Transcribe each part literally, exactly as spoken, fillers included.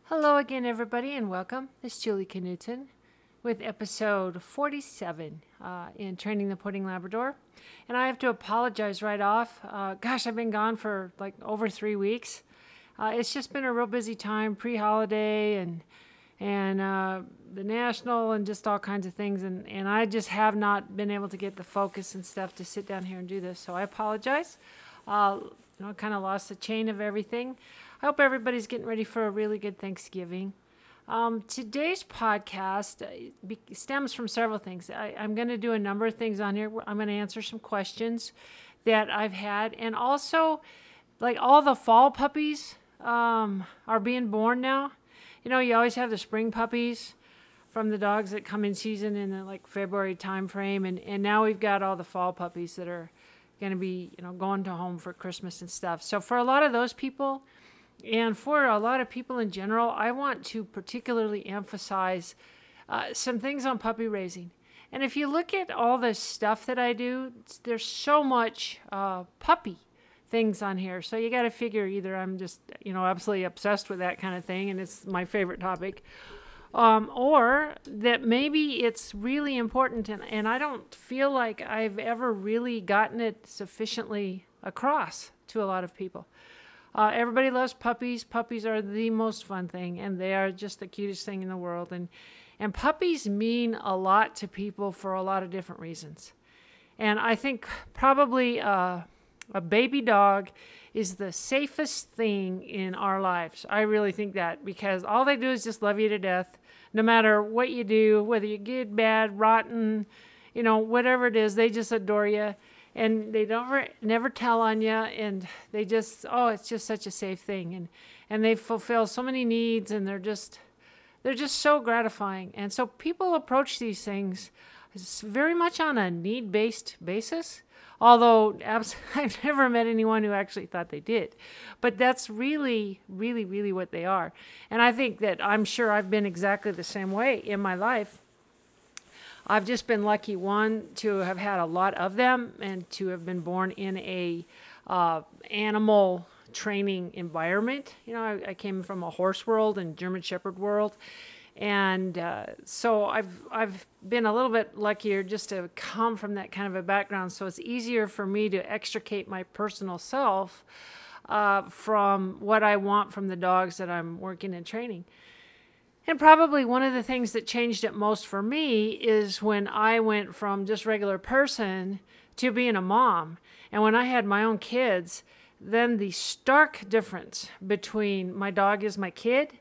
Hello again, everybody, and welcome. This is Julie Knudsen with episode forty-seven uh, in Training the Pudding Labrador. And I have to apologize right off. Uh, gosh, I've been gone for like over three weeks. Uh, it's just been a real busy time, pre-holiday and and uh, the national and just all kinds of things. And, and I just have not been able to get the focus and stuff to sit down here and do this. So I apologize. Uh, you know, kind of lost the chain of everything. I hope everybody's getting ready for a really good Thanksgiving. Um, today's podcast uh, be- stems from several things. I, I'm going to do a number of things on here. I'm going to answer some questions that I've had. And also, like all the fall puppies um, are being born now. You know, you always have the spring puppies from the dogs that come in season in the like February time frame. And, and now we've got all the fall puppies that are going to be, you know, going to home for Christmas and stuff. So for a lot of those people, and for a lot of people in general, I want to particularly emphasize uh, some things on puppy raising. And if you look at all the stuff that I do, there's so much uh, puppy things on here. So you got to figure either I'm just, you know, absolutely obsessed with that kind of thing and it's my favorite topic, um, or that maybe it's really important and, and I don't feel like I've ever really gotten it sufficiently across to a lot of people. Uh, everybody loves puppies. Puppies are the most fun thing, and they are just the cutest thing in the world. And and puppies mean a lot to people for a lot of different reasons. And I think probably uh, a baby dog is the safest thing in our lives. I really think that because all they do is just love you to death, no matter what you do, whether you're good, bad, rotten, you know, whatever it is, they just adore you. And they don't never, never tell on you, and they just, oh, it's just such a safe thing. And, and they fulfill so many needs, and they're just, they're just so gratifying. And so people approach these things very much on a need-based basis, although abs- I've never met anyone who actually thought they did. But that's really, really, really what they are. And I think that I'm sure I've been exactly the same way in my life. I've just been lucky, one, to have had a lot of them and to have been born in a uh, animal training environment. You know, I, I came from a horse world and German Shepherd world. And uh, so I've I've been a little bit luckier just to come from that kind of a background. So it's easier for me to extricate my personal self uh, from what I want from the dogs that I'm working and training. And probably one of the things that changed it most for me is when I went from just regular person to being a mom. And when I had my own kids, then the stark difference between my dog is my kid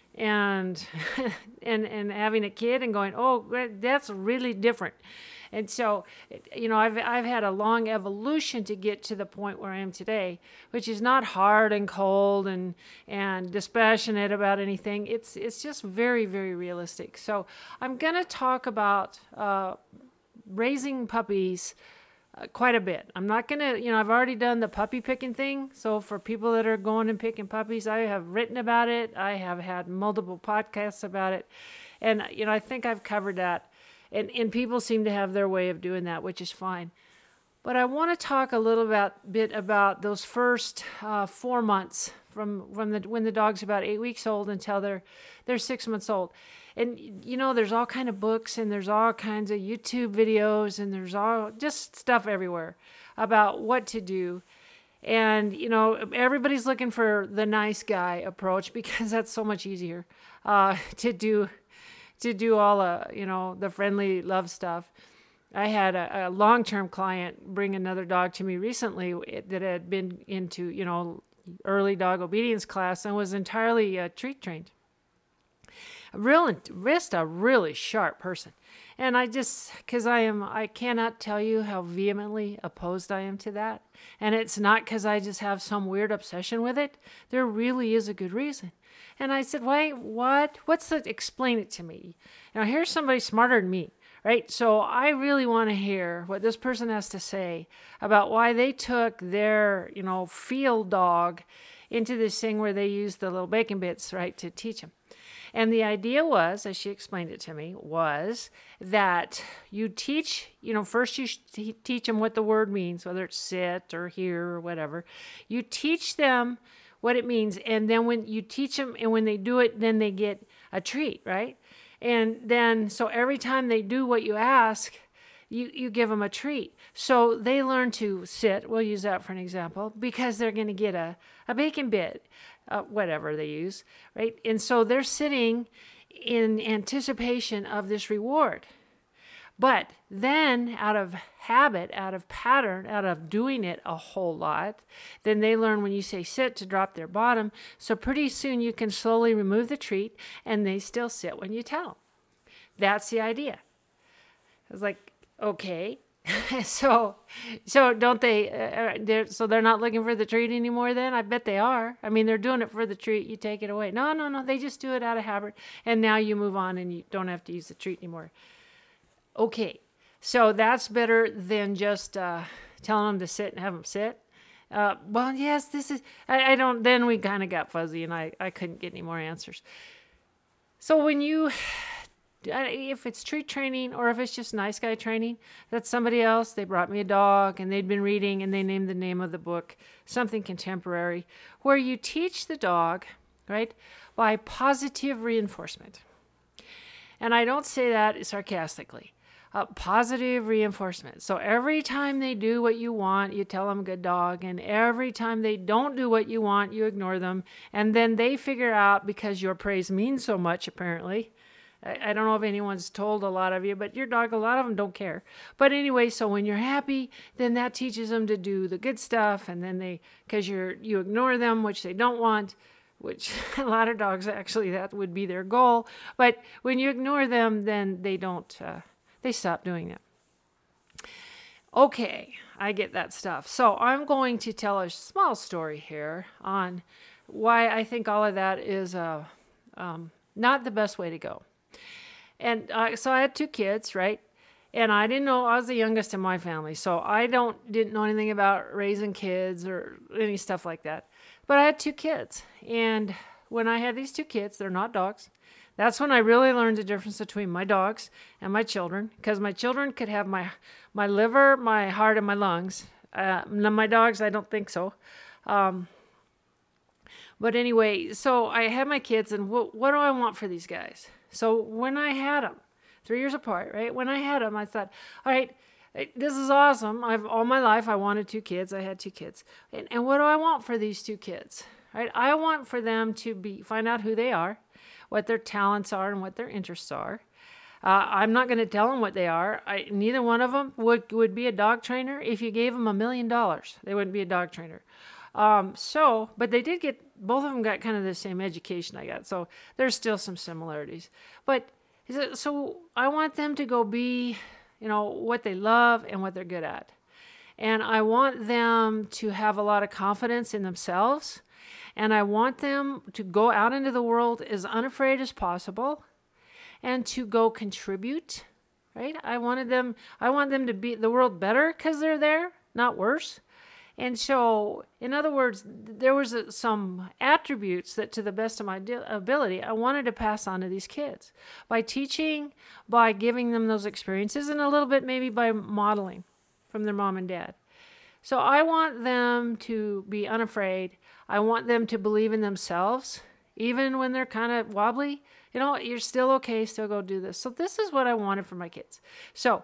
and and and having a kid and going, oh, that's really different. And so, you know, I've I've had a long evolution to get to the point where I am today, which is not hard and cold and and dispassionate about anything. It's it's just very, very realistic. So I'm going to talk about uh, raising puppies uh, quite a bit. I'm not going to, you know, I've already done the puppy picking thing. So for people that are going and picking puppies, I have written about it. I have had multiple podcasts about it. And, you know, I think I've covered that. And, and people seem to have their way of doing that, which is fine. But I want to talk a little about, bit about those first uh, four months from, from the, when the dog's about eight weeks old until they're they're six months old. And, you know, there's all kind of books and there's all kinds of YouTube videos and there's all just stuff everywhere about what to do. And, you know, everybody's looking for the nice guy approach because that's so much easier uh, to do to do all uh, you know, the friendly love stuff. I had a, a long-term client bring another dog to me recently that had been into, you know, early dog obedience class and was entirely uh, treat trained. A real, just a really sharp person. And I just, because I am, I cannot tell you how vehemently opposed I am to that. And it's not because I just have some weird obsession with it. There really is a good reason. And I said, wait, what? What's the, explain it to me. Now, here's somebody smarter than me, right? So I really want to hear what this person has to say about why they took their, you know, field dog into this thing where they used the little bacon bits, right, to teach him. And the idea was, as she explained it to me, was that you teach, you know, first you teach them what the word means, whether it's sit or hear or whatever. You teach them what it means. And then when you teach them and when they do it, then they get a treat, right? And then, so every time they do what you ask, you, you give them a treat. So they learn to sit. We'll use that for an example, because they're going to get a, a bacon bit, uh, whatever they use, right? And so they're sitting in anticipation of this reward. But then out of habit, out of pattern, out of doing it a whole lot, then they learn when you say sit to drop their bottom. So pretty soon you can slowly remove the treat and they still sit when you tell them. That's the idea. It's like, okay. so, so don't they, uh, they're, so they're not looking for the treat anymore then? I bet they are. I mean, they're doing it for the treat. You take it away. No, no, no. They just do it out of habit. And now you move on and you don't have to use the treat anymore. Okay, so that's better than just uh, telling them to sit and have them sit. Uh, well, yes, this is, I, I don't, then we kind of got fuzzy and I, I couldn't get any more answers. So when you, if it's treat training or if it's just nice guy training, that's somebody else. They brought me a dog and they'd been reading and they named the name of the book, something contemporary, where you teach the dog, right, by positive reinforcement. And I don't say that sarcastically. Uh, positive reinforcement. So every time they do what you want, you tell them good dog. And every time they don't do what you want, you ignore them. And then they figure out, because your praise means so much, apparently. I, I don't know if anyone's told a lot of you, but your dog, a lot of them don't care. But anyway, so when you're happy, then that teaches them to do the good stuff. And then they, because you're you ignore them, which they don't want, which a lot of dogs, actually, that would be their goal. But when you ignore them, then they don't, uh, they stop doing that. Okay, I get that stuff. So I'm going to tell a small story here on why I think all of that is uh, um, not the best way to go. And uh, so I had two kids, right? And I didn't know, I was the youngest in my family. So I don't didn't know anything about raising kids or any stuff like that. But I had two kids. And when I had these two kids, they're not dogs. That's when I really learned the difference between my dogs and my children, because my children could have my my liver, my heart, and my lungs. Uh, my dogs, I don't think so. Um, but anyway, so I had my kids, and what, what do I want for these guys? So when I had them, three years apart, right? When I had them, I thought, all right, this is awesome. I've all my life I wanted two kids. I had two kids, and, and what do I want for these two kids? Right? I want for them to be find out who they are, what their talents are, and what their interests are. Uh, I'm not going to tell them what they are. I, neither one of them would, would be a dog trainer. If you gave them a million dollars, they wouldn't be a dog trainer. Um, so, but they did get, both of them got kind of the same education I got. So there's still some similarities. But so I want them to go be, you know, what they love and what they're good at. And I want them to have a lot of confidence in themselves. And I want them to go out into the world as unafraid as possible and to go contribute, right? I wanted them, I want them to be the world better because they're there, not worse. And so, in other words, there was a, some attributes that, to the best of my ability, I wanted to pass on to these kids by teaching, by giving them those experiences, and a little bit maybe by modeling from their mom and dad. So I want them to be unafraid. I want them to believe in themselves, even when they're kind of wobbly. You know, you're still okay, still go do this. So this is what I wanted for my kids. So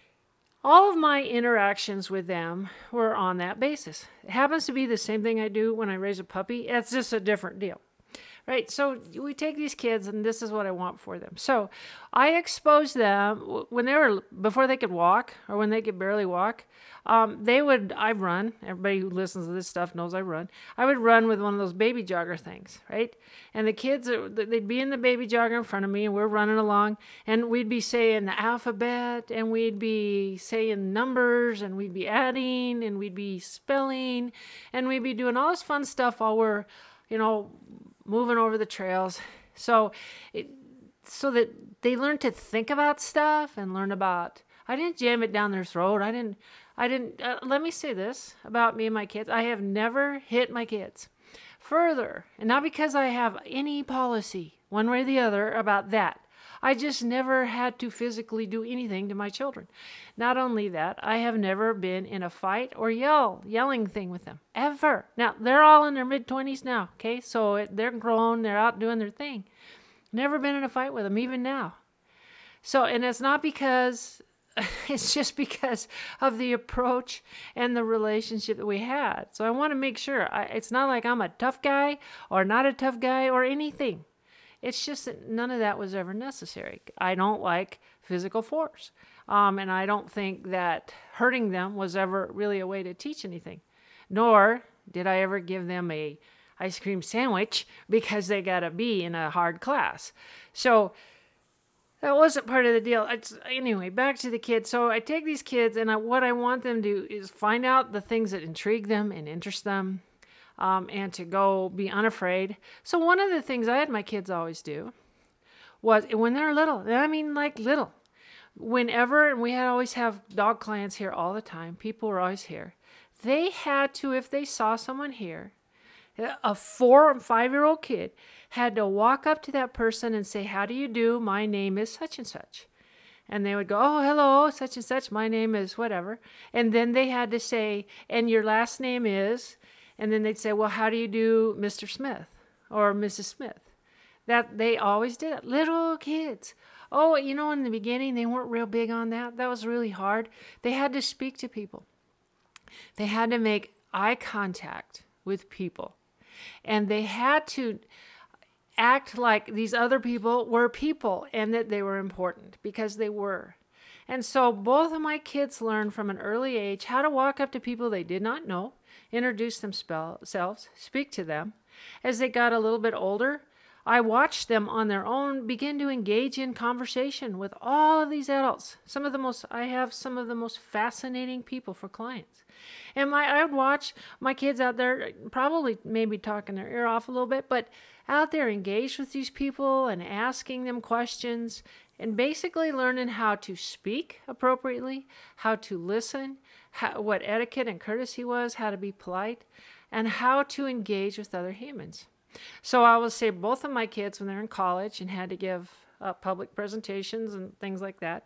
all of my interactions with them were on that basis. It happens to be the same thing I do when I raise a puppy. It's just a different deal. Right? So we take these kids and this is what I want for them. So I expose them when they were, before they could walk or when they could barely walk, um, they would, I run. Everybody who listens to this stuff knows I run. I would run with one of those baby jogger things, right? And the kids, they'd be in the baby jogger in front of me and we're running along and we'd be saying the alphabet and we'd be saying numbers and we'd be adding and we'd be spelling and we'd be doing all this fun stuff while we're, you know, moving over the trails. So it, so that they learn to think about stuff and learn about, I didn't jam it down their throat. I didn't, I didn't, uh, let me say this about me and my kids. I have never hit my kids. Further, and not because I have any policy, one way or the other, about that. I just never had to physically do anything to my children. Not only that, I have never been in a fight or yell, yelling thing with them, ever. Now, they're all in their mid-twenties now, okay? So it, they're grown, they're out doing their thing. Never been in a fight with them, even now. So, and it's not because, it's just because of the approach and the relationship that we had. So I want to make sure, I, it's not like I'm a tough guy or not a tough guy or anything. It's just that none of that was ever necessary. I don't like physical force. Um, and I don't think that hurting them was ever really a way to teach anything. Nor did I ever give them a ice cream sandwich because they got a B in a hard class. So that wasn't part of the deal. It's, anyway, back to the kids. So I take these kids, and I, what I want them to do is find out the things that intrigue them and interest them, um, and to go be unafraid. So one of the things I had my kids always do was, when they're little, and I mean like little, whenever, and we had always have dog clients here all the time, people were always here, they had to, if they saw someone here, a four or five-year-old kid had to walk up to that person and say, "How do you do? My name is such and such." And they would go, "Oh, hello, such and such. My name is whatever." And then they had to say, "And your last name is," and then they'd say, "Well, how do you do, Mister Smith or Missus Smith?" That they always did it. Little kids. Oh, you know, in the beginning, they weren't real big on that. That was really hard. They had to speak to people. They had to make eye contact with people. And they had to act like these other people were people and that they were important, because they were. And so both of my kids learned from an early age how to walk up to people they did not know, introduce themselves, speak to them. As they got a little bit older, I watched them on their own begin to engage in conversation with all of these adults. Some of the most, I have some of the most fascinating people for clients. And my, I would watch my kids out there, probably maybe talking their ear off a little bit, but out there engaged with these people and asking them questions and basically learning how to speak appropriately, how to listen, how, what etiquette and courtesy was, how to be polite, and how to engage with other humans. So I will say both of my kids, when they're in college and had to give uh, public presentations and things like that,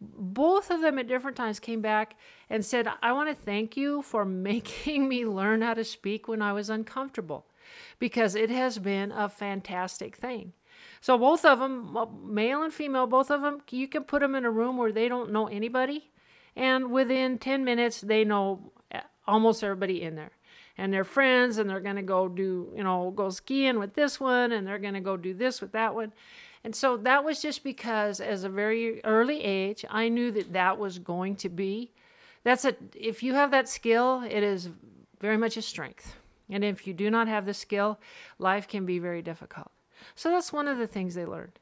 both of them at different times came back and said, "I want to thank you for making me learn how to speak when I was uncomfortable, because it has been a fantastic thing." So both of them, male and female, both of them, you can put them in a room where they don't know anybody, and within ten minutes, they know almost everybody in there. And they're friends, and they're going to go do, you know, go skiing with this one, and they're going to go do this with that one. And so that was just because, as a very early age, I knew that that was going to be, that's a, if you have that skill, it is very much a strength. And if you do not have the skill, life can be very difficult. So that's one of the things they learned.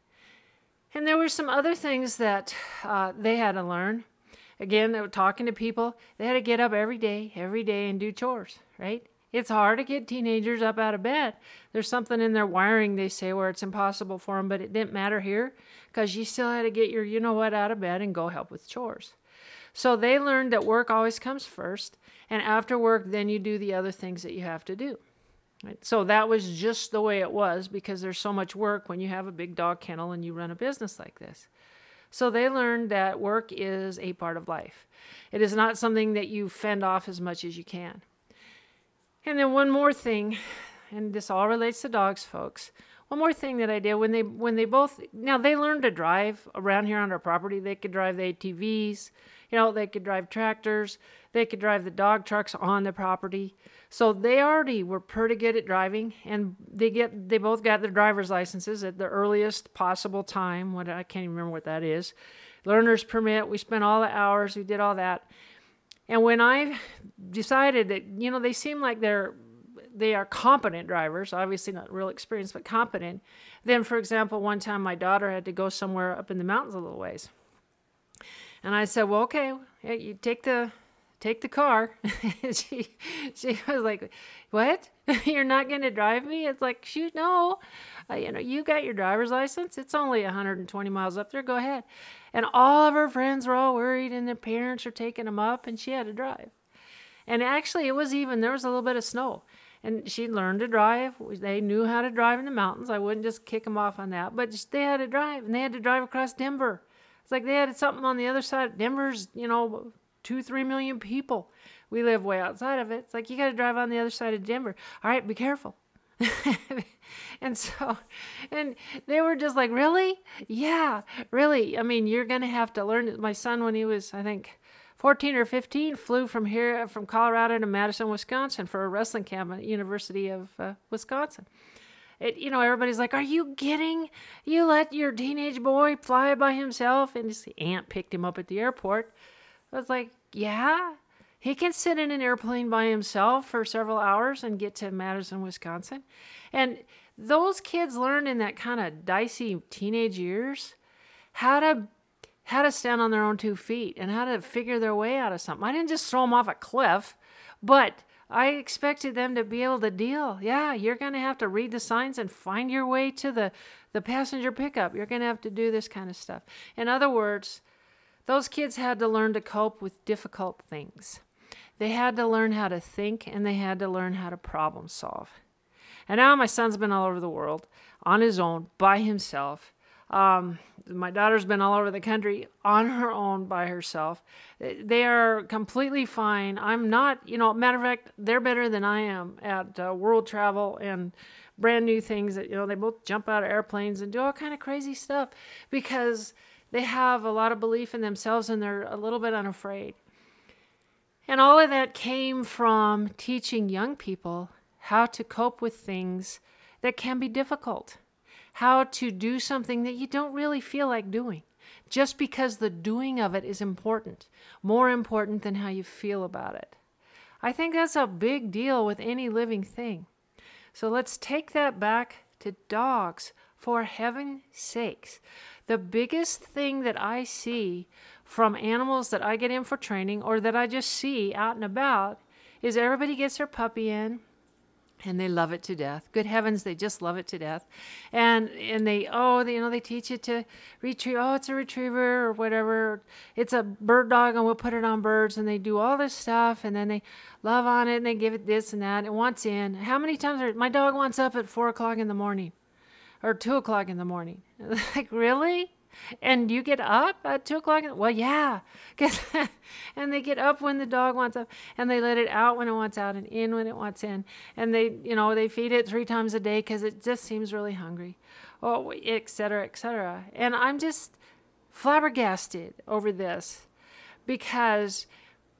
And there were some other things that uh, they had to learn. Again, they were talking to people. They had to get up every day, every day and do chores, right? It's hard to get teenagers up out of bed. There's something in their wiring, they say, where it's impossible for them, but it didn't matter here because you still had to get your you-know-what out of bed and go help with chores. So they learned that work always comes first, and after work, then you do the other things that you have to do. Right? So that was just the way it was, because there's so much work when you have a big dog kennel and you run a business like this. So they learned that work is a part of life. It is not something that you fend off as much as you can. And then one more thing, and this all relates to dogs, folks. One more thing that I did when they when they both, now they learned to drive around here on our property. They could drive the A T Vs, you know, they could drive tractors, they could drive the dog trucks on the property. So they already were pretty good at driving, and they get they both got their driver's licenses at the earliest possible time. What I can't even remember what that is. Learner's permit. We spent all the hours. We did all that. And when I decided that, you know, they seem like they're they are competent drivers, obviously not real experienced, but competent. Then, for example, one time my daughter had to go somewhere up in the mountains a little ways. And I said, well, okay, you take the take the car. she she was like, what? You're not going to drive me? It's like, shoot, no. Uh, you know, you got your driver's license. It's only one hundred twenty miles up there. Go ahead. And all of her friends were all worried, and their parents were taking them up, and she had to drive. And actually, it was even, there was a little bit of snow. And she learned to drive. They knew how to drive in the mountains. I wouldn't just kick them off on that. But just- they had to drive, and they had to drive across Denver. It's like they had something on the other side. Denver's, you know, two, three million people. We live way outside of it. It's like you got to drive on the other side of Denver. All right, be careful. And so, and they were just like, really? Yeah, really. I mean, you're going to have to learn. My son, when he was, I think, fourteen or fifteen, flew from here, from Colorado to Madison, Wisconsin for a wrestling camp at the University of uh, Wisconsin. It, you know, everybody's like, are you kidding? You let your teenage boy fly by himself? And his aunt picked him up at the airport. I was like, yeah, he can sit in an airplane by himself for several hours and get to Madison, Wisconsin. And those kids learn in that kind of dicey teenage years how to how to stand on their own two feet and how to figure their way out of something. I didn't just throw them off a cliff, but I expected them to be able to deal. Yeah, you're going to have to read the signs and find your way to the, the passenger pickup. You're going to have to do this kind of stuff. In other words, those kids had to learn to cope with difficult things. They had to learn how to think, and they had to learn how to problem solve. And now my son's been all over the world on his own, by himself. Um, my daughter's been all over the country on her own by herself. They are completely fine. I'm not, you know, matter of fact, they're better than I am at uh, world travel and brand new things that, you know, they both jump out of airplanes and do all kind of crazy stuff because they have a lot of belief in themselves and they're a little bit unafraid. And all of that came from teaching young people how to cope with things that can be difficult. How to do something that you don't really feel like doing, just because the doing of it is important, more important than how you feel about it. I think that's a big deal with any living thing. So let's take that back to dogs, for heaven's sakes. The biggest thing that I see from animals that I get in for training or that I just see out and about is everybody gets their puppy in. And they love it to death. Good heavens, they just love it to death. And and they, oh, they, you know, they teach it to retrieve, oh, it's a retriever or whatever. It's a bird dog and we'll put it on birds. And they do all this stuff. And then they love on it and they give it this and that. It wants in. How many times are, my dog wants up at four o'clock in the morning or two o'clock in the morning. Like, really? And you get up at two o'clock? Well, yeah. And they get up when the dog wants up, and they let it out when it wants out and in when it wants in. And they, you know, they feed it three times a day because it just seems really hungry, oh, et cetera, et cetera. And I'm just flabbergasted over this because,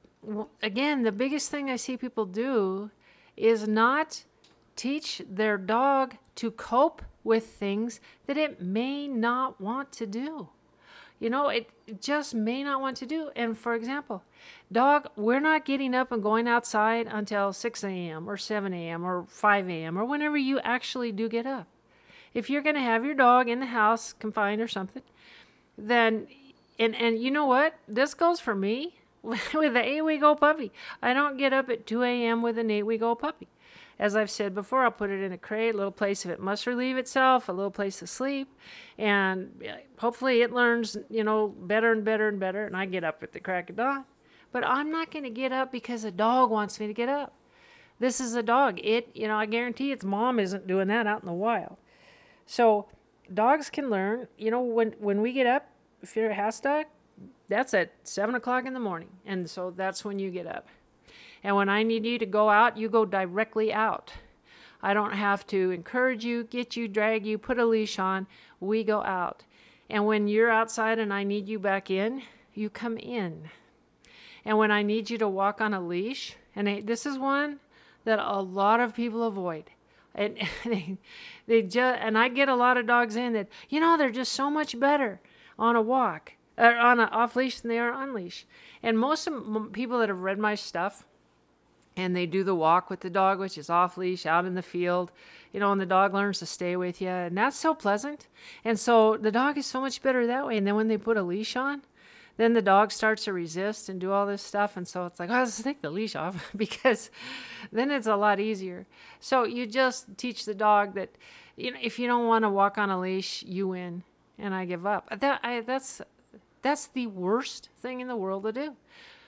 again, the biggest thing I see people do is not teach their dog to cope with things that it may not want to do. You know, it just may not want to do. And for example, dog, we're not getting up and going outside until six a.m. or seven a.m. or five a.m. or whenever you actually do get up. If you're going to have your dog in the house confined or something, then, and, and you know what? This goes for me with an eight-week-old puppy. I don't get up at two a.m. with an eight-week-old puppy. As I've said before, I'll put it in a crate, a little place if it must relieve itself, a little place to sleep, and hopefully it learns, you know, better and better and better, and I get up at the crack of dawn. But I'm not going to get up because a dog wants me to get up. This is a dog. It, you know, I guarantee its mom isn't doing that out in the wild. So dogs can learn, you know, when, when we get up, if you're a house dog, that's at seven o'clock in the morning, and so that's when you get up. And when I need you to go out, you go directly out. I don't have to encourage you, get you, drag you, put a leash on. We go out. And when you're outside and I need you back in, you come in. And when I need you to walk on a leash, and I, this is one that a lot of people avoid. And they, they just, and I get a lot of dogs in that, you know, they're just so much better on a walk, or on an off leash than they are on leash. And most of people that have read my stuff, and they do the walk with the dog, which is off leash, out in the field, you know, and the dog learns to stay with you. And that's so pleasant. And so the dog is so much better that way. And then when they put a leash on, then the dog starts to resist and do all this stuff. And so it's like, oh, let's take the leash off because then it's a lot easier. So you just teach the dog that, you know, if you don't want to walk on a leash, you win. And I give up. That I, that's, that's the worst thing in the world to do.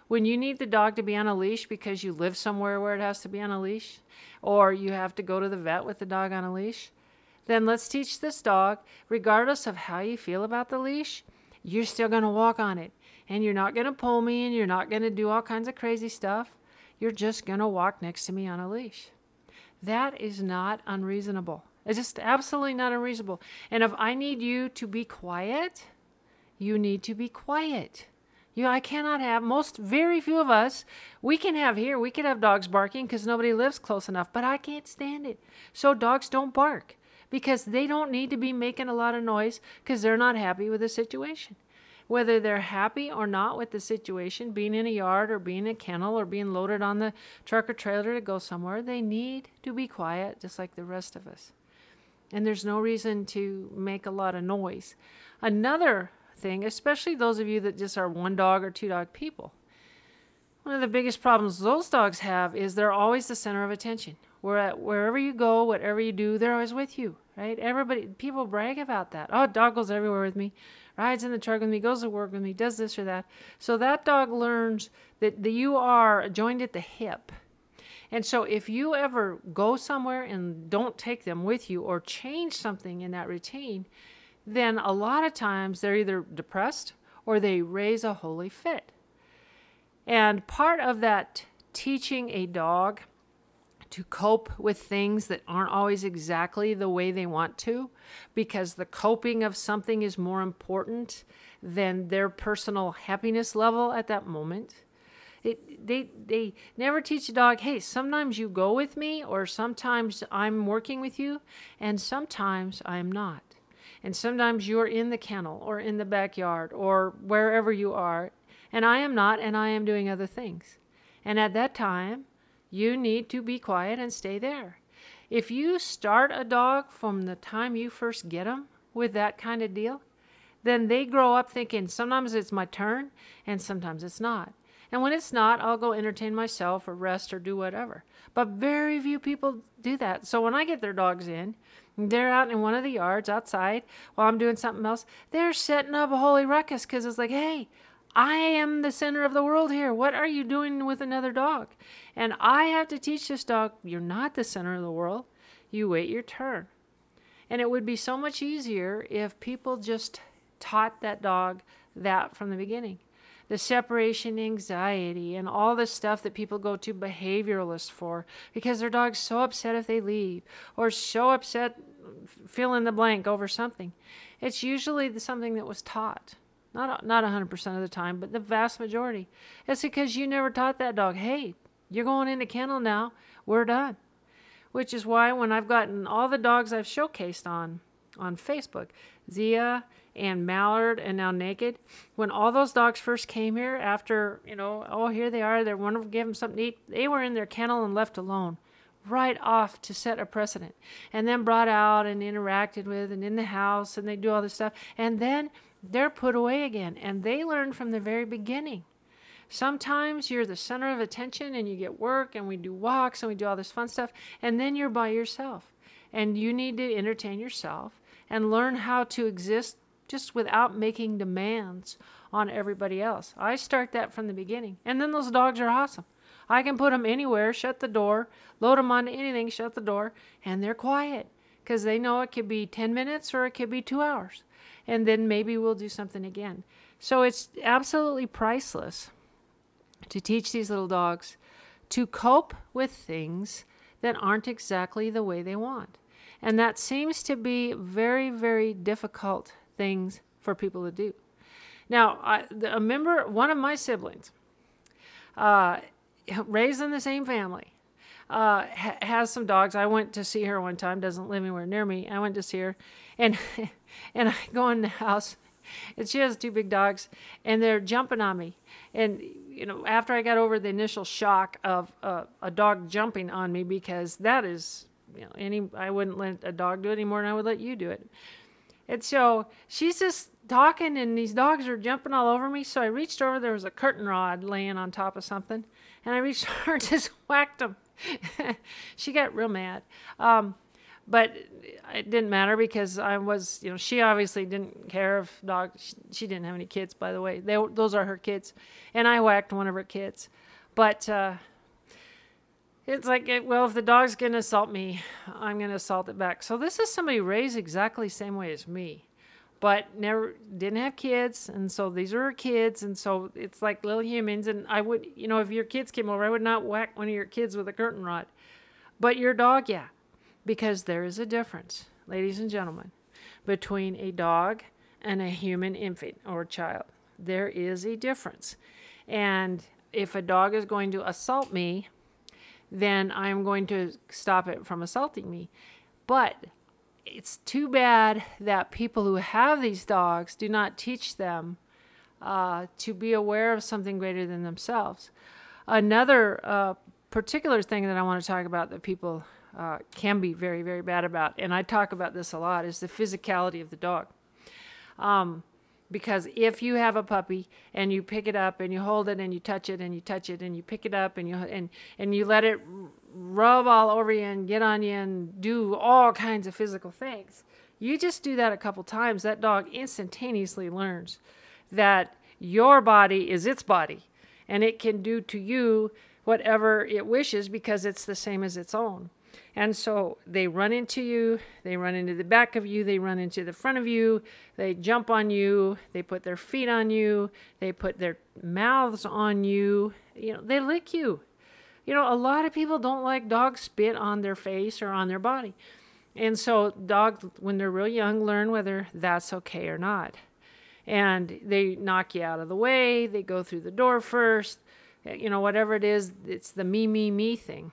when you need the dog to be on a leash because you live somewhere where it has to be on a leash, or you have to go to the vet with the dog on a leash, then let's teach this dog, regardless of how you feel about the leash, you're still going to walk on it. And you're not going to pull me, and you're not going to do all kinds of crazy stuff. You're just going to walk next to me on a leash. That is not unreasonable. It's just absolutely not unreasonable. And if I need you to be quiet, you need to be quiet. You know, I cannot have, most, very few of us, we can have here, we can have dogs barking because nobody lives close enough, but I can't stand it. So dogs don't bark because they don't need to be making a lot of noise because they're not happy with the situation. Whether they're happy or not with the situation, being in a yard or being in a kennel or being loaded on the truck or trailer to go somewhere, they need to be quiet just like the rest of us. And there's no reason to make a lot of noise. Another thing, especially those of you that just are one dog or two dog people, one of the biggest problems those dogs have is they're always the center of attention. Where wherever you go, whatever you do, they're always with you, right? Everybody, people brag about that. Oh, dog goes everywhere with me, rides in the truck with me, goes to work with me, does this or that. So that dog learns that the, you are joined at the hip. And so if you ever go somewhere and don't take them with you or change something in that routine, then a lot of times they're either depressed or they raise a holy fit. And part of that teaching a dog to cope with things that aren't always exactly the way they want to, because the coping of something is more important than their personal happiness level at that moment. It, they they never teach a dog, hey, sometimes you go with me, or sometimes I'm working with you, and sometimes I'm not. And sometimes you're in the kennel or in the backyard or wherever you are, and I am not, and I am doing other things. And at that time, you need to be quiet and stay there. If you start a dog from the time you first get them with that kind of deal, then they grow up thinking sometimes it's my turn and sometimes it's not. And when it's not, I'll go entertain myself or rest or do whatever. But very few people do that. So when I get their dogs in, they're out in one of the yards outside while I'm doing something else, they're setting up a holy ruckus because it's like, hey, I am the center of the world here. What are you doing with another dog? And I have to teach this dog, you're not the center of the world. You wait your turn. And it would be so much easier if people just taught that dog that from the beginning. The separation anxiety and all the stuff that people go to behavioralists for because their dog's so upset if they leave or so upset, fill in the blank over something. It's usually something that was taught. Not not one hundred percent of the time, but the vast majority. It's because you never taught that dog, hey, you're going into kennel now, we're done. Which is why when I've gotten all the dogs I've showcased on, on Facebook, Zia and Mallard and now Naked, when all those dogs first came here after, you know, oh, here they are, they want to give them something to eat, they were in their kennel and left alone. Right off to set a precedent. And then brought out and interacted with and in the house and they do all this stuff. And then they're put away again. And they learn from the very beginning. Sometimes you're the center of attention and you get work and we do walks and we do all this fun stuff. And then you're by yourself. And you need to entertain yourself and learn how to exist just without making demands on everybody else. I start that from the beginning. And then those dogs are awesome. I can put them anywhere, shut the door, load them onto anything, shut the door, and they're quiet because they know it could be ten minutes or it could be two hours. And then maybe we'll do something again. So it's absolutely priceless to teach these little dogs to cope with things that aren't exactly the way they want. And that seems to be very, very difficult things for people to do. Now, I, a member, one of my siblings, uh, raised in the same family, uh, ha- has some dogs. I went to see her one time, doesn't live anywhere near me. I went to see her, and and I go in the house, and she has two big dogs, and they're jumping on me. And, you know, after I got over the initial shock of uh, a dog jumping on me, because that is, you know, any I wouldn't let a dog do it anymore than I would let you do it. And so she's just talking, and these dogs are jumping all over me. So I reached over, there was a curtain rod laying on top of something. And I reached over and just whacked him. She got real mad. Um, but it didn't matter because I was, you know, she obviously didn't care if dog, she, she didn't have any kids, by the way. They, those are her kids. And I whacked one of her kids. But uh, it's like, well, if the dog's going to assault me, I'm going to assault it back. So this is somebody raised exactly the same way as me, but never didn't have kids. And so these are her kids. And so it's like little humans. And I would, you know, if your kids came over, I would not whack one of your kids with a curtain rod. But your dog, yeah. Because there is a difference, ladies and gentlemen, between a dog and a human infant or child. There is a difference. And if a dog is going to assault me, then I'm going to stop it from assaulting me. But it's too bad that people who have these dogs do not teach them uh, to be aware of something greater than themselves. Another uh, particular thing that I want to talk about that people Uh, can be very, very bad about, and I talk about this a lot, is the physicality of the dog. Um, because if you have a puppy and you pick it up and you hold it and you touch it and you touch it and you pick it up and you and and you let it rub all over you and get on you and do all kinds of physical things, you just do that a couple times, that dog instantaneously learns that your body is its body and it can do to you whatever it wishes because it's the same as its own. And so they run into you, they run into the back of you, they run into the front of you, they jump on you, they put their feet on you, they put their mouths on you, you know, they lick you. You know, a lot of people don't like dogs spit on their face or on their body. And so dogs, when they're real young, learn whether that's okay or not. And they knock you out of the way, they go through the door first, you know, whatever it is, it's the me, me, me thing.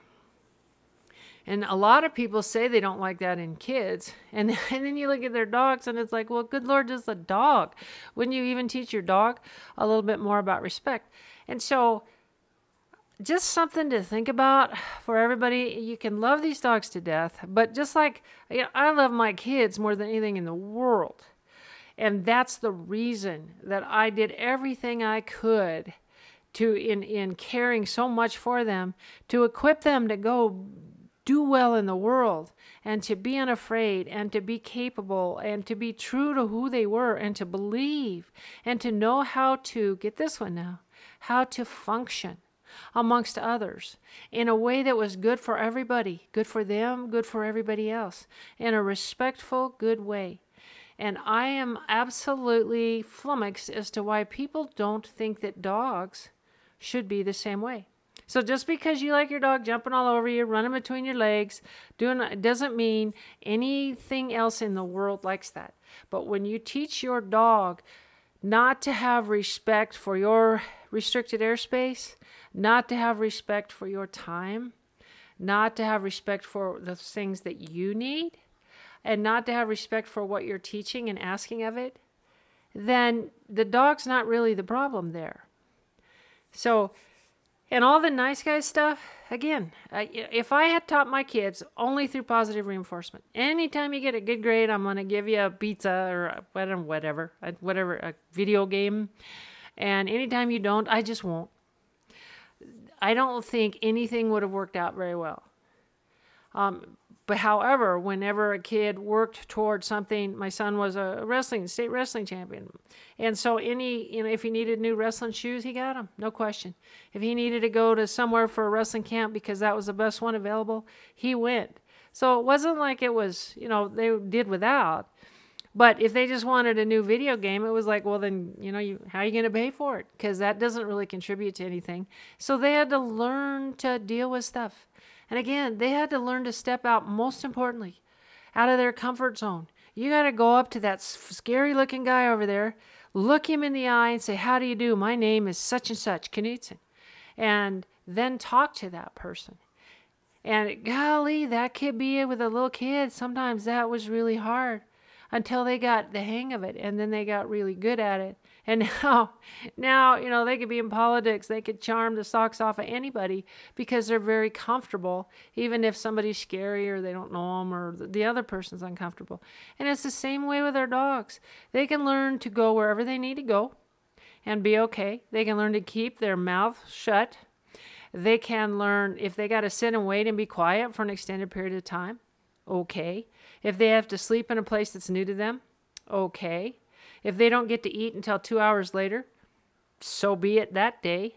And a lot of people say they don't like that in kids. And, and then you look at their dogs and it's like, well, good Lord, just a dog. Wouldn't you even teach your dog a little bit more about respect? And so just something to think about for everybody. You can love these dogs to death, but just like, you know, I love my kids more than anything in the world. And that's the reason that I did everything I could to in, in caring so much for them, to equip them to go do well in the world and to be unafraid and to be capable and to be true to who they were and to believe and to know how to, get this one now, how to function amongst others in a way that was good for everybody, good for them, good for everybody else, in a respectful, good way. And I am absolutely flummoxed as to why people don't think that dogs should be the same way. So just because you like your dog jumping all over you, running between your legs, doing it doesn't mean anything else in the world likes that. But when you teach your dog not to have respect for your restricted airspace, not to have respect for your time, not to have respect for the things that you need, and not to have respect for what you're teaching and asking of it, then the dog's not really the problem there. So, and all the nice guy stuff, again, if I had taught my kids only through positive reinforcement, anytime you get a good grade, I'm going to give you a pizza or whatever, whatever, a video game. And anytime you don't, I just won't. I don't think anything would have worked out very well. Um, but however, whenever a kid worked towards something, my son was a wrestling, state wrestling champion. And so any, you know, if he needed new wrestling shoes, he got them, no question. If he needed to go to somewhere for a wrestling camp because that was the best one available, he went. So it wasn't like it was, you know, they did without. But if they just wanted a new video game, it was like, well, then, you know, you, how are you going to pay for it? Because that doesn't really contribute to anything. So they had to learn to deal with stuff. And again, they had to learn to step out, most importantly, out of their comfort zone. You got to go up to that scary looking guy over there, look him in the eye and say, how do you do? My name is such and such, Knutson. And then talk to that person. And golly, that could be it with a little kid. Sometimes that was really hard until they got the hang of it. And then they got really good at it. And now, now, you know, they could be in politics. They could charm the socks off of anybody because they're very comfortable, even if somebody's scary or they don't know them or the other person's uncomfortable. And it's the same way with our dogs. They can learn to go wherever they need to go and be okay. They can learn to keep their mouth shut. They can learn if they got to sit and wait and be quiet for an extended period of time. okay. If they have to sleep in a place that's new to them, okay. If they don't get to eat until two hours later, so be it that day.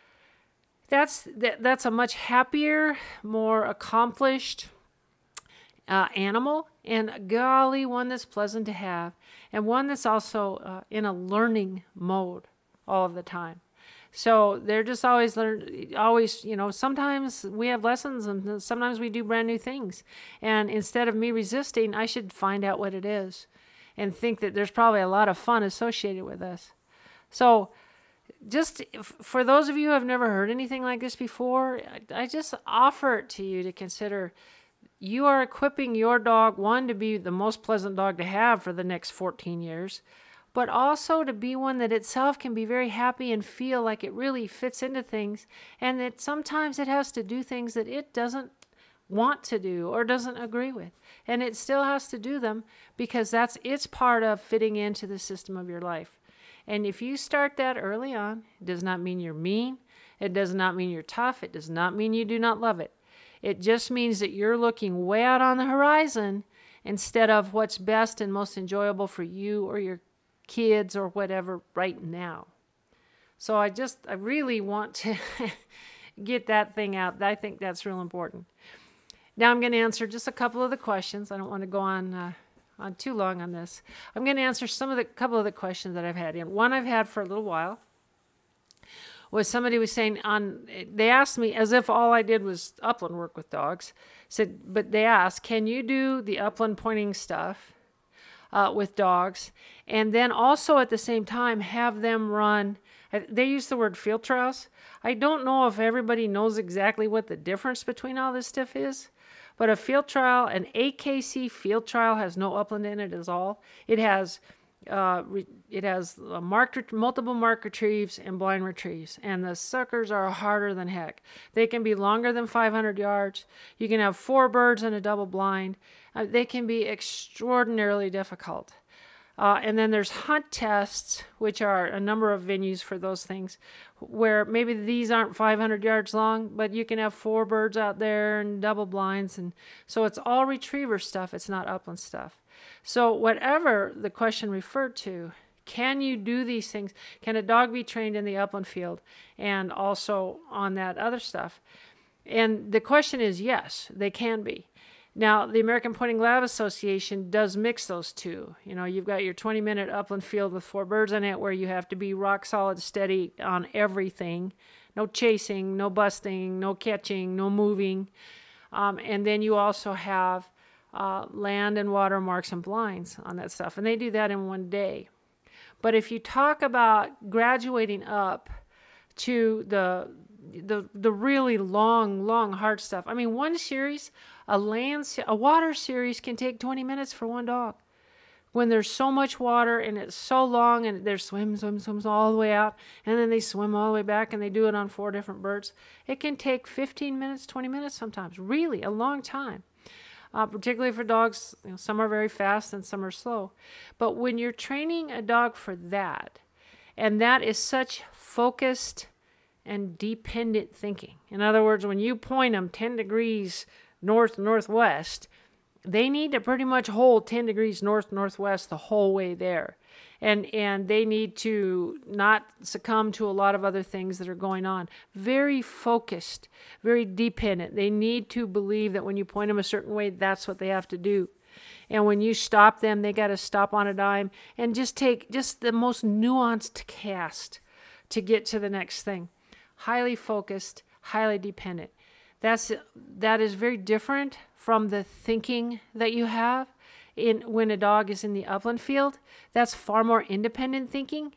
That's that, that's a much happier, more accomplished uh, animal, and golly, one that's pleasant to have, and one that's also uh, in a learning mode all of the time. So they're just always learn, always, you know, sometimes we have lessons and sometimes we do brand new things. And instead of me resisting, I should find out what it is and think that there's probably a lot of fun associated with this. So just for those of you who have never heard anything like this before, I just offer it to you to consider. You are equipping your dog, one, to be the most pleasant dog to have for the next fourteen years, but also to be one that itself can be very happy and feel like it really fits into things, and that sometimes it has to do things that it doesn't want to do or doesn't agree with. And it still has to do them because that's its part of fitting into the system of your life. And if you start that early on, it does not mean you're mean. It does not mean you're tough. It does not mean you do not love it. It just means that you're looking way out on the horizon instead of what's best and most enjoyable for you or your kids or whatever right now. So I just, I really want to get that thing out. I think that's real important. Now I'm going to answer just a couple of the questions. I don't want to go on uh, on too long on this. I'm going to answer some of the couple of the questions that I've had in. One I've had for a little while was somebody was saying on, they asked me as if all I did was upland work with dogs. Said, but they asked, can you do the upland pointing stuff uh, with dogs? And then also at the same time have them run, they use the word field trials. I don't know if everybody knows exactly what the difference between all this stuff is, but a field trial, an A K C field trial has no upland in it at all. It has Uh, re- it has uh, marked, multiple mark retrieves and blind retrieves, and the suckers are harder than heck. They can be longer than five hundred yards. You can have four birds in a double blind. Uh, they can be extraordinarily difficult. Uh, and then there's hunt tests, which are a number of venues for those things, where maybe these aren't five hundred yards long, but you can have four birds out there and double blinds. And so it's all retriever stuff. It's not upland stuff. So whatever the question referred to, can you do these things? Can a dog be trained in the upland field and also on that other stuff? And the question is yes, they can be. Now, the American Pointing Lab Association does mix those two. You know, you've got your twenty minute upland field with four birds in it where you have to be rock solid steady on everything. No chasing, no busting, no catching, no moving. Um, and then you also have uh, land and water marks and blinds on that stuff. And they do that in one day. But if you talk about graduating up to the the the really long, long, hard stuff. I mean, one series, a land, a water series can take twenty minutes for one dog. When there's so much water and it's so long and they're swim, swim, swims all the way out and then they swim all the way back and they do it on four different birds, it can take fifteen minutes, twenty minutes sometimes. Really, a long time. Uh, particularly for dogs, you know, some are very fast and some are slow. But when you're training a dog for that, and that is such focused and dependent thinking. In other words, when you point them ten degrees north, northwest, they need to pretty much hold ten degrees north, northwest the whole way there. And and they need to not succumb to a lot of other things that are going on. Very focused, very dependent. They need to believe that when you point them a certain way, that's what they have to do. And when you stop them, they got to stop on a dime and just take just the most nuanced cast to get to the next thing. Highly focused, highly dependent. That's that is very different from the thinking that you have in when a dog is in the upland field. That's far more independent thinking.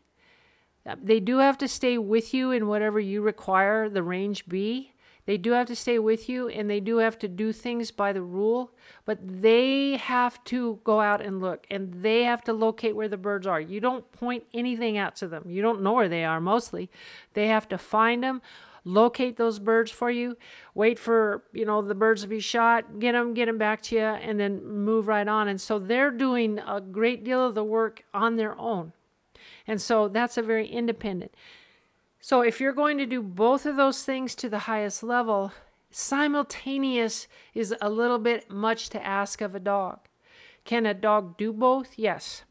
They do have to stay with you in whatever you require the range be. They do have to stay with you, and they do have to do things by the rule, but they have to go out and look, and they have to locate where the birds are. You don't point anything out to them. You don't know where they are mostly. They have to find them, locate those birds for you, wait for, you know, the birds to be shot, get them, get them back to you, and then move right on. And so they're doing a great deal of the work on their own. And so that's a very independent. So if you're going to do both of those things to the highest level, Simultaneous is a little bit much to ask of a dog. Can a dog do both? Yes.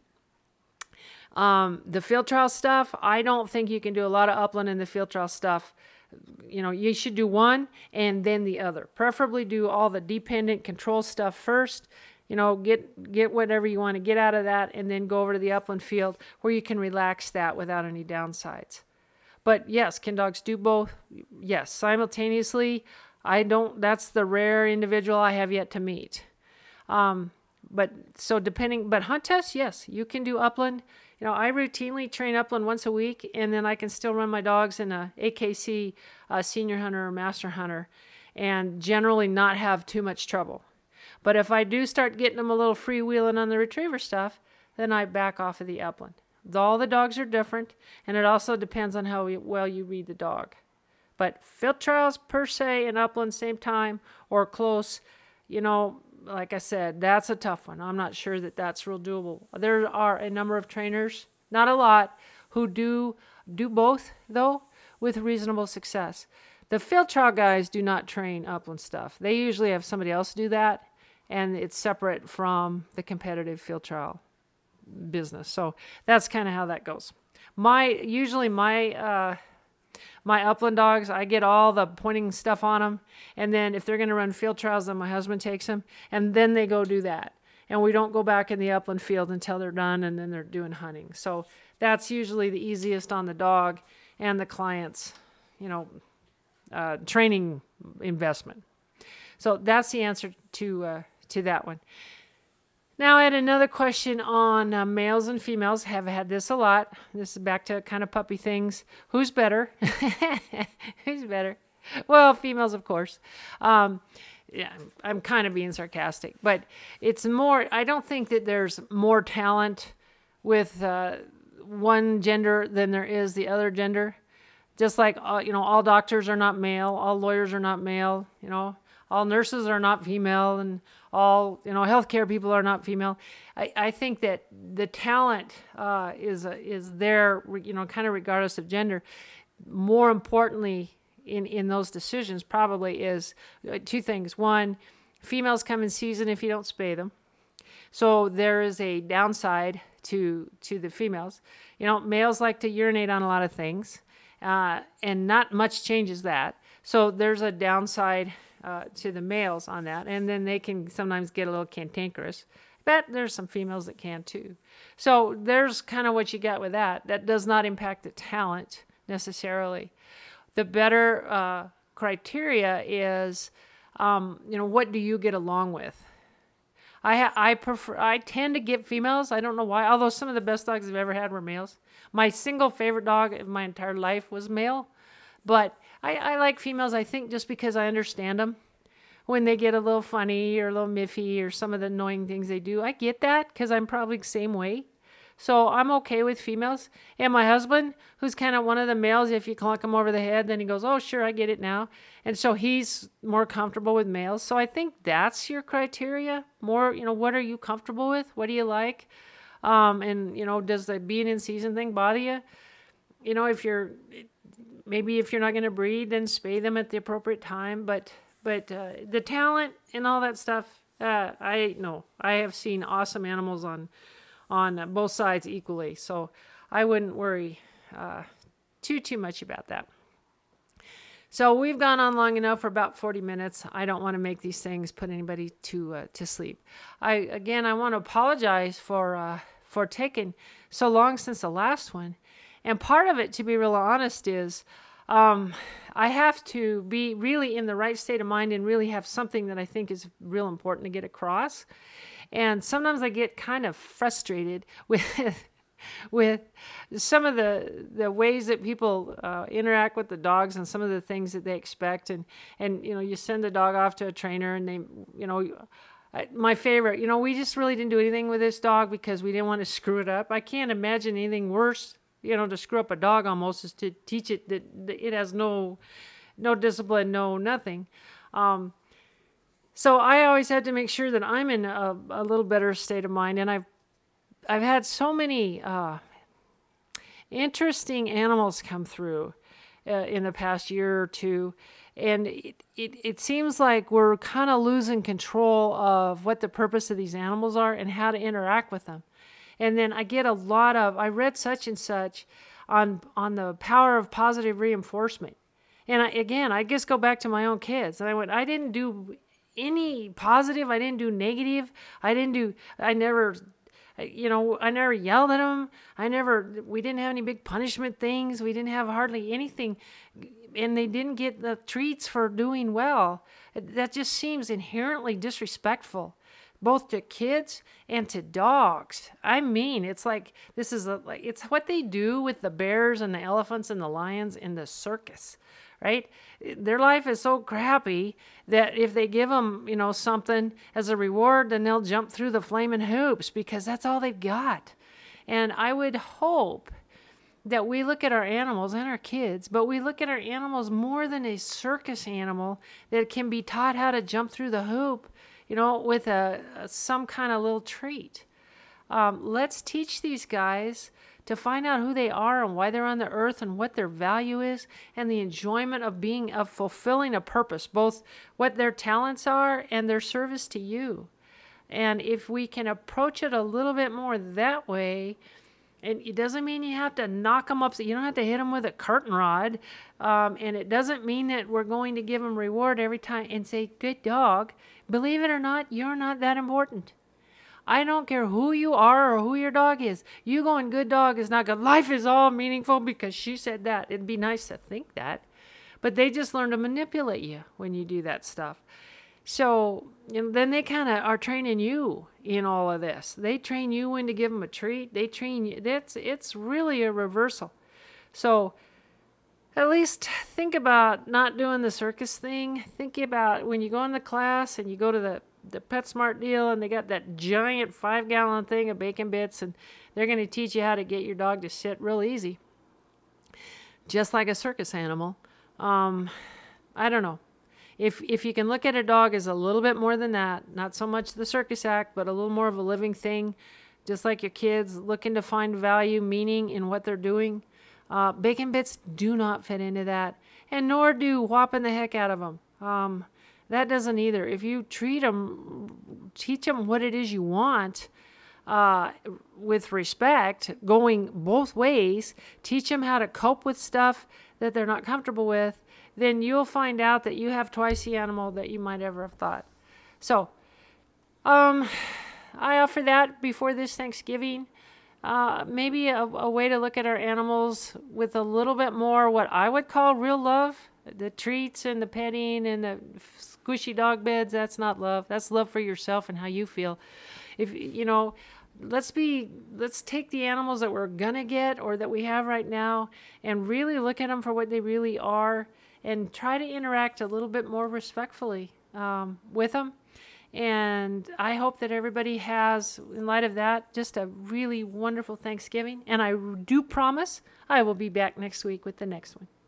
Um, the field trial stuff, I don't think you can do a lot of upland in the field trial stuff. You know, you should do one and then the other. Preferably do all the dependent control stuff first. You know, get get whatever you want to get out of that and then go over to the upland field where you can relax that without any downsides. But yes, can dogs do both? Yes, simultaneously. I don't, that's the rare individual I have yet to meet. Um, but so depending, but hunt tests, yes, you can do upland. You know, I routinely train upland once a week, and then I can still run my dogs in a A K C uh, senior hunter or master hunter and generally not have too much trouble. But if I do start getting them a little freewheeling on the retriever stuff, then I back off of the upland. All the dogs are different, and it also depends on how well you read the dog. But field trials per se and upland same time or close, you know, like I said, that's a tough one. I'm not sure that that's real doable. There are a number of trainers, not a lot, who do do both, though, with reasonable success. The field trial guys do not train upland stuff. They usually have somebody else do that, and it's separate from the competitive field trial business. So that's kind of how that goes. My usually my uh, my upland dogs, I get all the pointing stuff on them, and then if they're going to run field trials, then my husband takes them, and then they go do that. And we don't go back in the upland field until they're done, and then they're doing hunting. So that's usually the easiest on the dog and the client's, you know, uh, training investment. So that's the answer to uh, to that one. Now I had another question on uh, males and females. Have had this a lot. This is back to kind of puppy things. Who's better? Who's better? Well, females, of course. Um, yeah, I'm kind of being sarcastic, but it's more, I don't think that there's more talent with uh, one gender than there is the other gender. Just like, uh, you know, all doctors are not male, all lawyers are not male, you know, all nurses are not female, and all, you know, healthcare people are not female. I, I think that the talent uh, is uh, is there, you know, kind of regardless of gender. More importantly, in, in those decisions probably is two things. One, females come in season if you don't spay them. So there is a downside to to the females. You know, males like to urinate on a lot of things, uh, and not much changes that. So there's a downside uh, to the males on that, and then they can sometimes get a little cantankerous. But there's some females that can too. So there's kind of what you got with that. That does not impact the talent necessarily. The better uh, criteria is, um, you know, what do you get along with? I ha- I prefer I tend to get females. I don't know why. Although some of the best dogs I've ever had were males. My single favorite dog of my entire life was male, but I, I like females. I think just because I understand them when they get a little funny or a little miffy or some of the annoying things they do. I get that because I'm probably the same way. So I'm okay with females. And my husband, who's kind of one of the males, if you clunk him over the head, then he goes, oh, sure, I get it now. And so he's more comfortable with males. So I think that's your criteria. More, you know, what are you comfortable with? What do you like? Um, and, you know, does the being in season thing bother you? You know, if you're, maybe if you're not going to breed, then spay them at the appropriate time. But, but uh, the talent and all that stuff, uh, I know. I have seen awesome animals on on both sides equally. So I wouldn't worry uh, too, too much about that. So we've gone on long enough for about forty minutes. I don't want to make these things put anybody to uh, to sleep. I Again, I want to apologize for uh, for taking so long since the last one. And part of it, to be real honest, is um, I have to be really in the right state of mind and really have something that I think is real important to get across. And sometimes I get kind of frustrated with with some of the the ways that people uh, interact with the dogs and some of the things that they expect. And, and, you know, you send the dog off to a trainer and they, you know, I, my favorite, you know, we just really didn't do anything with this dog because we didn't want to screw it up. I can't imagine anything worse, you know, to screw up a dog almost is to teach it that, that it has no, no discipline, no nothing. Um, So I always had to make sure that I'm in a, a little better state of mind. And I've I've had so many uh, interesting animals come through uh, in the past year or two. And it, it, it seems like we're kind of losing control of what the purpose of these animals are and how to interact with them. And then I get a lot of, I read such and such on on the power of positive reinforcement. And I, again, I just go back to my own kids. And I went, I didn't do any positive. I didn't do negative. I didn't do, I never, you know, I never yelled at them. I never, we didn't have any big punishment things. We didn't have hardly anything. And they didn't get the treats for doing well. That just seems inherently disrespectful, both to kids and to dogs. I mean, it's like, this is a, like, it's what they do with the bears and the elephants and the lions in the circus, right? Their life is so crappy that if they give them, you know, something as a reward, then they'll jump through the flaming hoops because that's all they've got. And I would hope that we look at our animals and our kids, but we look at our animals more than a circus animal that can be taught how to jump through the hoop, you know, with a, a some kind of little treat. Um, let's teach these guys to find out who they are and why they're on the earth and what their value is and the enjoyment of being, of fulfilling a purpose, both what their talents are and their service to you. And if we can approach it a little bit more that way, and it doesn't mean you have to knock them up. You don't have to hit them with a curtain rod. Um, and it doesn't mean that we're going to give them reward every time and say, good dog. Believe it or not, you're not that important. I don't care who you are or who your dog is. You going good dog is not good. Life is all meaningful because she said that. It'd be nice to think that. But they just learn to manipulate you when you do that stuff. So you know, then they kind of are training you in all of this. They train you when to give them a treat. They train you. That's, it's really a reversal. So at least think about not doing the circus thing. Think about when you go in the class and you go to the, the PetSmart deal and they got that giant five gallon thing of bacon bits and they're going to teach you how to get your dog to sit real easy. Just like a circus animal. Um, I don't know. If if you can look at a dog as a little bit more than that, not so much the circus act, but a little more of a living thing, just like your kids looking to find value, meaning in what they're doing, uh, bacon bits do not fit into that, and nor do whopping the heck out of them. Um, that doesn't either. If you treat them, teach them what it is you want, uh, with respect, going both ways, teach them how to cope with stuff that they're not comfortable with, then you'll find out that you have twice the animal that you might ever have thought. So, um, I offer that before this Thanksgiving. Uh, maybe a, a way to look at our animals with a little bit more what I would call real love. The treats and the petting and the squishy dog beds, that's not love. That's love for yourself and how you feel. If, you know, let's be, let's take the animals that we're gonna get or that we have right now and really look at them for what they really are and try to interact a little bit more respectfully um, with them. And I hope that everybody has, in light of that, just a really wonderful Thanksgiving. And I do promise I will be back next week with the next one.